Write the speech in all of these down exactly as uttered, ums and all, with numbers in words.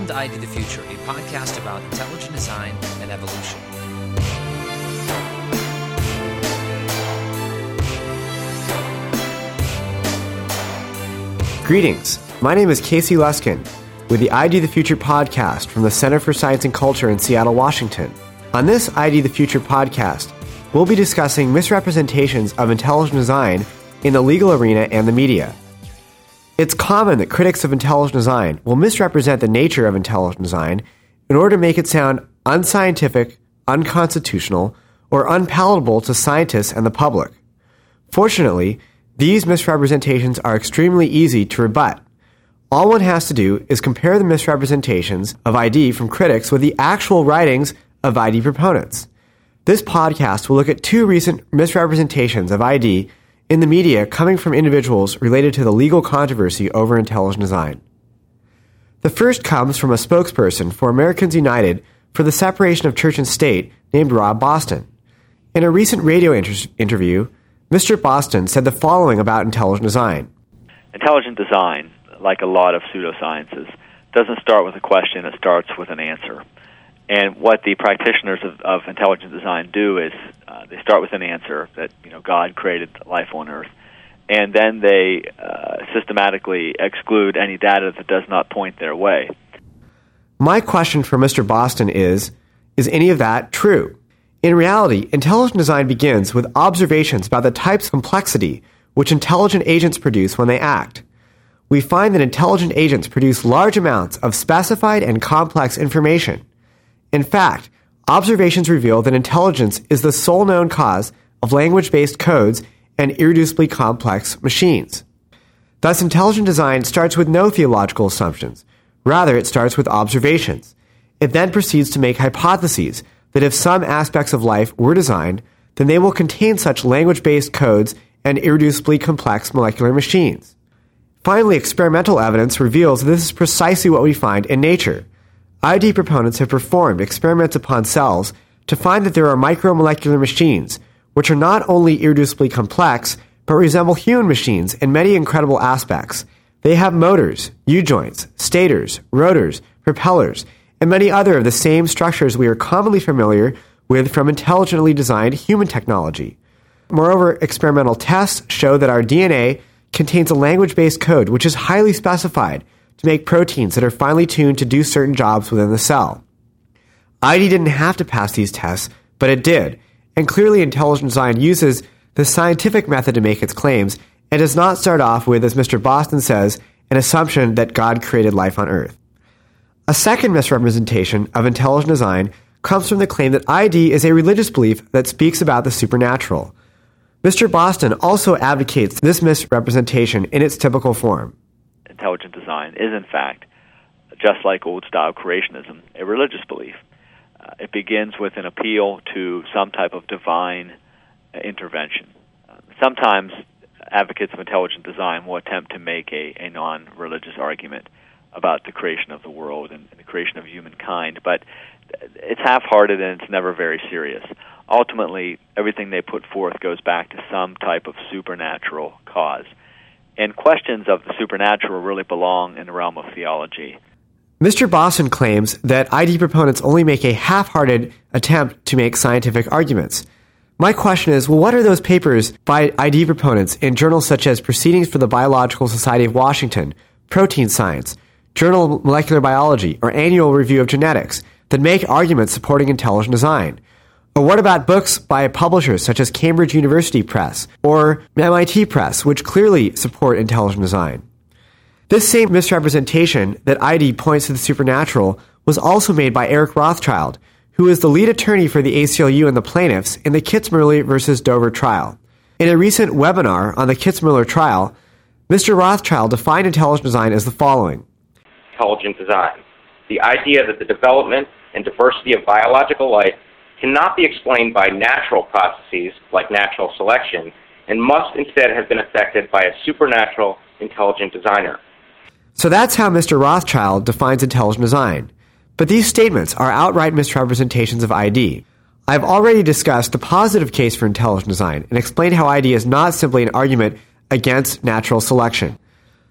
Welcome to I D the Future, a podcast about intelligent design and evolution. Greetings. My name is Casey Luskin with the I D the Future podcast from the Center for Science and Culture in Seattle, Washington. On this I D the Future podcast, we'll be discussing misrepresentations of intelligent design in the legal arena and the media. It's common that critics of intelligent design will misrepresent the nature of intelligent design in order to make it sound unscientific, unconstitutional, or unpalatable to scientists and the public. Fortunately, these misrepresentations are extremely easy to rebut. All one has to do is compare the misrepresentations of I D from critics with the actual writings of I D proponents. This podcast will look at two recent misrepresentations of I D in the media coming from individuals related to the legal controversy over intelligent design. The first comes from a spokesperson for Americans United for the Separation of Church and State named Rob Boston. In a recent radio inter- interview, Mister Boston said the following about intelligent design. Intelligent design, like a lot of pseudosciences, doesn't start with a question, it starts with an answer. And what the practitioners of, of intelligent design do is uh, they start with an answer that, you know, God created life on Earth, and then they uh, systematically exclude any data that does not point their way. My question for Mister Boston is, is any of that true? In reality, intelligent design begins with observations about the types of complexity which intelligent agents produce when they act. We find that intelligent agents produce large amounts of specified and complex information. In fact, observations reveal that intelligence is the sole known cause of language-based codes and irreducibly complex machines. Thus, intelligent design starts with no theological assumptions. Rather, it starts with observations. It then proceeds to make hypotheses that if some aspects of life were designed, then they will contain such language-based codes and irreducibly complex molecular machines. Finally, experimental evidence reveals that this is precisely what we find in nature. I D proponents have performed experiments upon cells to find that there are micromolecular machines, which are not only irreducibly complex, but resemble human machines in many incredible aspects. They have motors, U-joints, stators, rotors, propellers, and many other of the same structures we are commonly familiar with from intelligently designed human technology. Moreover, experimental tests show that our D N A contains a language-based code which is highly specified to make proteins that are finely tuned to do certain jobs within the cell. I D didn't have to pass these tests, but it did, and clearly intelligent design uses the scientific method to make its claims and does not start off with, as Mister Boston says, an assumption that God created life on Earth. A second misrepresentation of intelligent design comes from the claim that I D is a religious belief that speaks about the supernatural. Mister Boston also advocates this misrepresentation in its typical form. Intelligent design is, in fact, just like old-style creationism, a religious belief. Uh, it begins with an appeal to some type of divine uh, intervention. Uh, sometimes advocates of intelligent design will attempt to make a, a non-religious argument about the creation of the world and, and the creation of humankind, but it's half-hearted and it's never very serious. Ultimately, everything they put forth goes back to some type of supernatural cause. And questions of the supernatural really belong in the realm of theology. Mister Boston claims that I D proponents only make a half-hearted attempt to make scientific arguments. My question is, well, what are those papers by I D proponents in journals such as Proceedings for the Biological Society of Washington, Protein Science, Journal of Molecular Biology, or Annual Review of Genetics that make arguments supporting intelligent design? Or what about books by publishers such as Cambridge University Press or M I T Press, which clearly support intelligent design? This same misrepresentation that I D points to the supernatural was also made by Eric Rothschild, who is the lead attorney for the A C L U and the plaintiffs in the Kitzmiller versus Dover trial. In a recent webinar on the Kitzmiller trial, Mister Rothschild defined intelligent design as the following. Intelligent design, the idea that the development and diversity of biological life cannot be explained by natural processes like natural selection and must instead have been affected by a supernatural intelligent designer. So that's how Mister Rothschild defines intelligent design. But these statements are outright misrepresentations of I D. I've already discussed the positive case for intelligent design and explained how I D is not simply an argument against natural selection.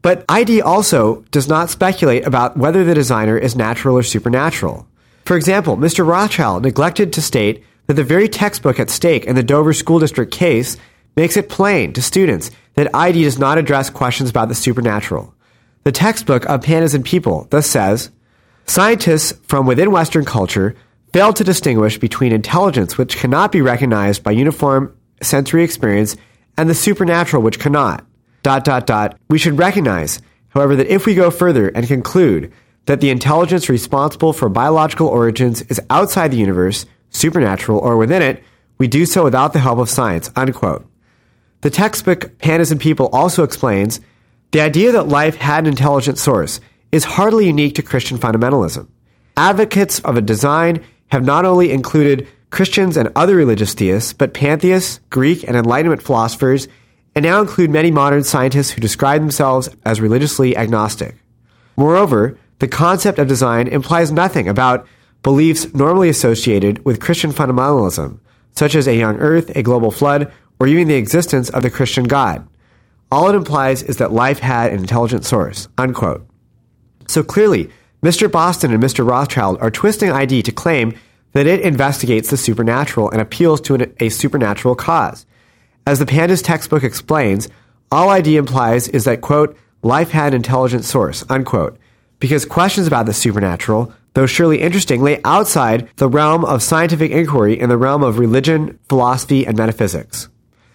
But I D also does not speculate about whether the designer is natural or supernatural. For example, Mister Rothschild neglected to state that the very textbook at stake in the Dover School District case makes it plain to students that I D does not address questions about the supernatural. The textbook of Pandas and People thus says, scientists from within Western culture failed to distinguish between intelligence which cannot be recognized by uniform sensory experience and the supernatural which cannot. Dot, dot, dot. We should recognize, however, that if we go further and conclude that the intelligence responsible for biological origins is outside the universe, supernatural, or within it, we do so without the help of science, unquote. The textbook Pandas and People also explains the idea that life had an intelligent source is hardly unique to Christian fundamentalism. Advocates of a design have not only included Christians and other religious theists, but pantheists, Greek and Enlightenment philosophers, and now include many modern scientists who describe themselves as religiously agnostic. Moreover, the concept of design implies nothing about beliefs normally associated with Christian fundamentalism, such as a young earth, a global flood, or even the existence of the Christian God. All it implies is that life had an intelligent source, unquote. So clearly, Mister Boston and Mister Rothschild are twisting I D to claim that it investigates the supernatural and appeals to an, a supernatural cause. As the Pandas textbook explains, all I D implies is that, quote, life had an intelligent source, unquote, because questions about the supernatural, though surely interesting, lay outside the realm of scientific inquiry in the realm of religion, philosophy, and metaphysics.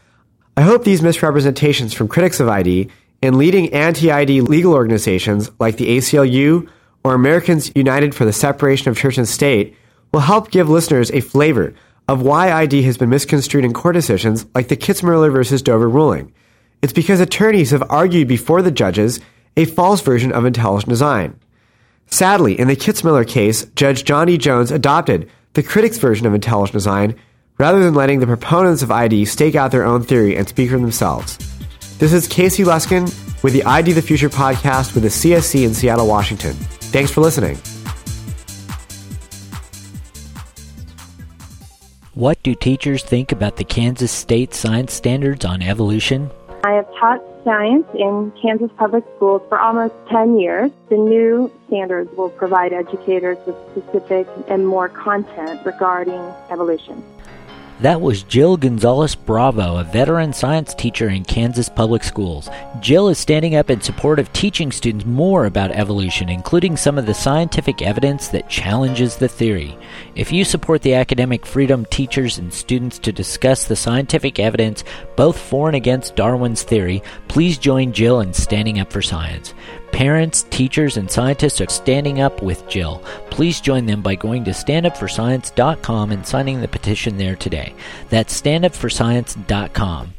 I hope these misrepresentations from critics of I D and leading anti-I D legal organizations like the A C L U or Americans United for the Separation of Church and State will help give listeners a flavor of why I D has been misconstrued in court decisions like the Kitzmiller versus Dover ruling. It's because attorneys have argued before the judges a false version of intelligent design. Sadly, in the Kitzmiller case, Judge John E. Jones adopted the critics' version of intelligent design rather than letting the proponents of I D stake out their own theory and speak for themselves. This is Casey Luskin with the I D the Future podcast with the C S C in Seattle, Washington. Thanks for listening. What do teachers think about the Kansas State Science Standards on Evolution? I have taught science in Kansas public schools for almost ten years. The new standards will provide educators with specific and more content regarding evolution. That was Jill Gonzalez Bravo, a veteran science teacher in Kansas public schools. Jill is standing up in support of teaching students more about evolution, including some of the scientific evidence that challenges the theory. If you support the academic freedom teachers and students to discuss the scientific evidence both for and against Darwin's theory, please join Jill in standing up for science. Parents, teachers, and scientists are standing up with Jill. Please join them by going to stand up for science dot com and signing the petition there today. That's stand up for science dot com.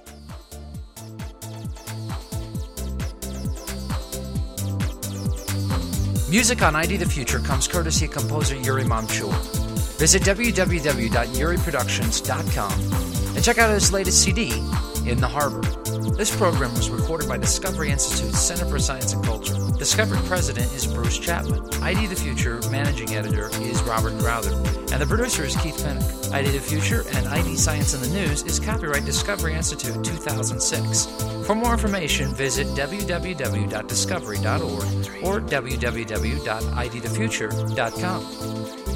Music on I D the Future comes courtesy of composer Yuri Mamchul. Visit w w w dot yuri productions dot com and check out his latest C D, In the Harbor. This program was recorded by Discovery Institute's Center for Science and Culture. Discovery President is Bruce Chapman. I D the Future Managing Editor is Robert Crowther. And the producer is Keith Pinnock. I D the Future and I D Science in the News is copyright Discovery Institute two thousand six. For more information, visit w w w dot discovery dot org or w w w dot i d the future dot com.